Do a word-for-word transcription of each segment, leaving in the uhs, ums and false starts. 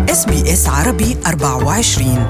إس بي إس عربي أربعة وعشرين.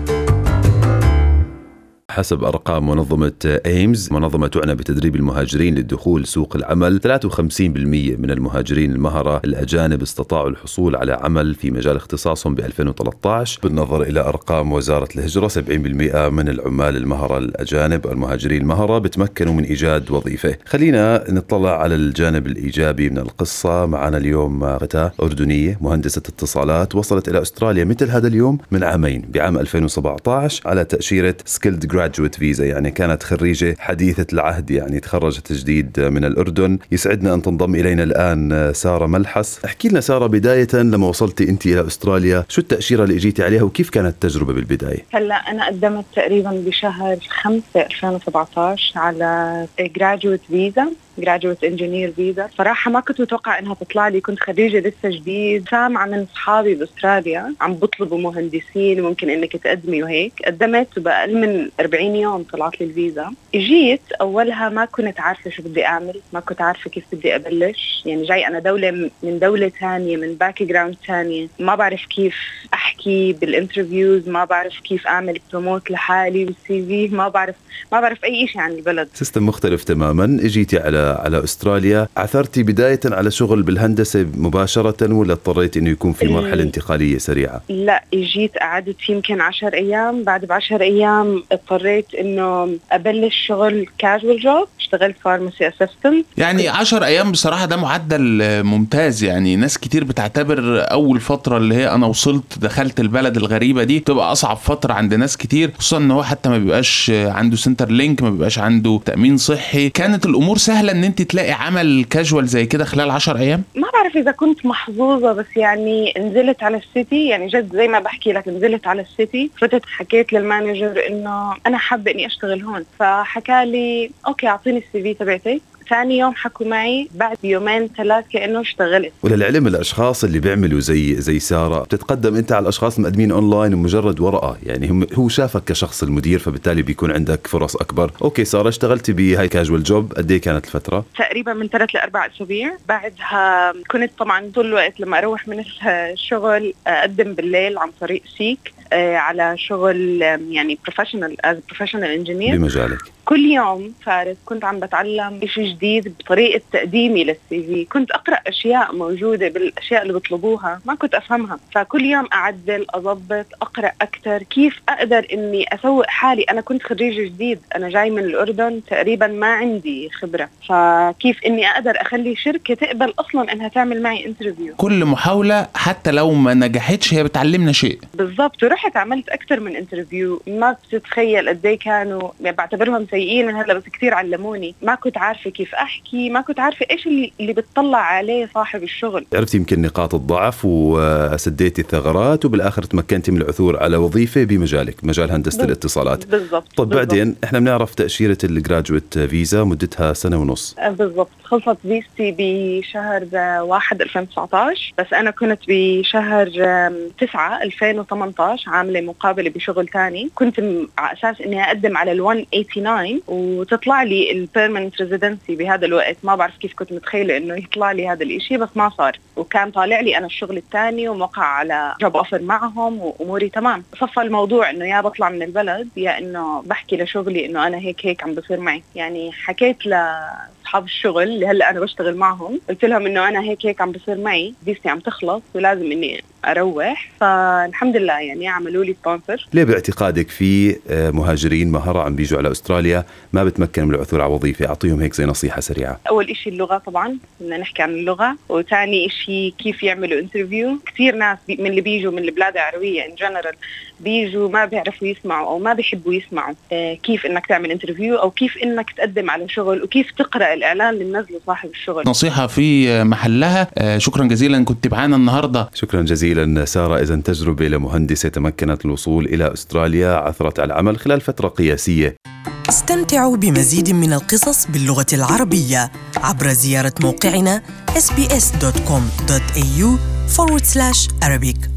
حسب أرقام منظمة إيمز، منظمة تعنى بتدريب المهاجرين للدخول سوق العمل، ثلاثة وخمسين بالمئة من المهاجرين المهرة الأجانب استطاعوا الحصول على عمل في مجال اختصاصهم ب ألفين وثلاثة عشر. بالنظر إلى أرقام وزارة الهجرة، سبعين بالمئة من العمال المهرة الأجانب أو المهاجرين المهرة بتمكنوا من إيجاد وظيفة. خلينا نطلع على الجانب الإيجابي من القصة. معنا اليوم فتاة أردنية مهندسة اتصالات وصلت إلى أستراليا مثل هذا اليوم من عامين بعام ألفين وسبعة عشر على تأشيرة سكيلد جراجويت فيزا، يعني كانت خريجة حديثة العهد، يعني تخرجت جديد من الأردن. يسعدنا أن تنضم إلينا الآن سارة ملحس. احكي لنا سارة، بداية لما وصلتي أنت إلى أستراليا شو التأشيرة اللي اجيتي عليها وكيف كانت التجربة بالبداية؟ هلا أنا قدمت تقريبا بشهر خمسة ألفين وسبعة عشر على جراجويت فيزا، جراجويت انجينير فيزا. صراحة ما كنت متوقع انها تطلع لي، كنت خريجة لسه جديد، سامعة من اصحابي باستراليا عم بطلبوا مهندسين ممكن انك تقدمي وهيك. قدمت بأقل من أربعين يوم طلعت لي الفيزا. اجيت اولها ما كنت عارفة شو بدي اعمل، ما كنت عارفة كيف بدي ابلش، يعني جاي انا دولة من دولة ثانية من باك جراوند ثانية، ما بعرف كيف احكي بالانترفيوز، ما بعرف كيف اعمل بروموت لحالي بالسي في، ما بعرف ما بعرف اي شيء عن البلد. سيستم مختلف تماما. اجيتي على على أستراليا، عثرتي بداية على شغل بالهندسة مباشرة ولا اضطريت إنه يكون في مرحلة انتقالية سريعة؟ لا، جيت قعدت يمكن عشر أيام، بعد بعشر أيام اضطريت إنه أبلش شغل كاجوال جوب، اشتغلت فارماسي أسيستنت. يعني عشر أيام بصراحة ده معدل ممتاز. يعني ناس كتير بتعتبر أول فترة اللي هي أنا وصلت دخلت البلد الغريبة دي تبقى أصعب فترة عند ناس كتير، خصوصا إنه هو حتى ما بيبقاش عنده سنتر لينك، ما بيبقاش عنده تأمين صحي. كانت الأمور سهلة إن أنت تلاقي عمل كاجوال زي كده خلال عشر أيام؟ ما بعرف إذا كنت محظوظة، بس يعني نزلت على السيتي، يعني جد زي ما بحكي لك نزلت على السيتي، فتت حكيت للمانجر إنه أنا حابة إني أشتغل هون، فحكى لي أوكي أعطيني السي في تبعتك. ثاني يوم حكوا معي، بعد يومين ثلاث كأنه اشتغلت. وللعلم الأشخاص اللي بيعملوا زي زي سارة بتتقدم أنت على الأشخاص المقدمين أونلاين ومجرد ورقة، يعني هم هو شافك كشخص المدير، فبالتالي بيكون عندك فرص أكبر. أوكي سارة، اشتغلتي بهاي كاجوال جوب قد إيه كانت الفترة؟ تقريبا من ثلاث لأربع أسابيع. بعدها كنت طبعا طول الوقت لما أروح من الشغل أقدم بالليل عن طريق سيك على شغل يعني بروفيشنال از بروفيشنال انجينير بمجالك. كل يوم فارس كنت عم بتعلم شيء جديد بطريقة تقديمي للسي في. كنت أقرأ أشياء موجودة بالأشياء اللي بيطلبوها ما كنت أفهمها، فكل يوم أعدل أضبط أقرأ أكتر كيف أقدر إني أسوق حالي. أنا كنت خريجة جديد، أنا جاي من الأردن تقريبا ما عندي خبرة، فكيف إني أقدر أخلي شركة تقبل أصلا إنها تعمل معي انترفيو. كل محاولة حتى لو ما نجحتش هي بتعلمنا شيء. بالضبط. ورحت عملت أكتر من انترفيو، ما بتتخيل قد ايه كانوا بعتبرهم سيئين هلا، بس كتير علموني. ما كنت عارفة كيف أحكي، ما كنت عارفة إيش اللي, اللي بتطلع عليه صاحب الشغل. عرفتي يمكن نقاط الضعف وسديتي الثغرات، وبالآخر تمكنتي من العثور على وظيفة بمجالك، مجال هندسة الاتصالات. بالضبط. طب بعدين احنا بنعرف تأشيرة الجراجويت فيزا مدتها سنة ونص. بالضبط. خلصت فيزتي بشهر واحد ألفين وتسعة عشر، بس أنا كنت بشهر تسعة ألفين وثمانية عشر عاملة مقابلة بشغل تاني. كنت على أساس إني أقدم على ال مية وثمانية وثمانين وتطلع لي البيرمننت ريزيدنسي بهذا الوقت. ما بعرف كيف كنت متخيلة إنه يطلع لي هذا الإشي، بس ما صار. وكان طالع لي أنا الشغل الثاني وموقع على جوب أوفر معهم وأموري تمام. صفى الموضوع إنه يا بطلع من البلد يا إنه بحكي لشغلي إنه أنا هيك هيك عم بصير معي. يعني حكيت لأصحاب الشغل اللي هلأ أنا بشتغل معهم، قلت لهم إنه أنا هيك هيك عم بصير معي، فيزتي عم تخلص ولازم إني أروح. فالحمد لله يعني عملوا لي سبونسر. ليه باعتقادك في مهاجرين مهرة عم بيجوا على أستراليا ما بتمكن من العثور على وظيفة؟ أعطيهم هيك زي نصيحة سريعة. أول إشي اللغة، طبعا بدنا نحكي عن اللغة. وثاني إشي كيف يعملوا انترفيو. كثير ناس من اللي بيجوا من البلاد العربية إن جنرال بيجوا ما بيعرفوا يسمعوا أو ما بيحبوا يسمعوا كيف إنك تعمل انترفيو أو كيف إنك تقدم على شغل وكيف تقرأ الإعلان اللي نزله صاحب الشغل. نصيحة في محلها. شكرا جزيلا كنت معنا النهاردة. شكرا جزيلا سارة. إذن تجربة لمهندسة تمكنت الوصول إلى أستراليا، عثرت على العمل خلال فترة قياسية. استمتعوا بمزيد من القصص باللغة العربية عبر زيارة موقعنا إس بي إس دوت كوم دوت إيه يو فورورد سلاش أرابيك.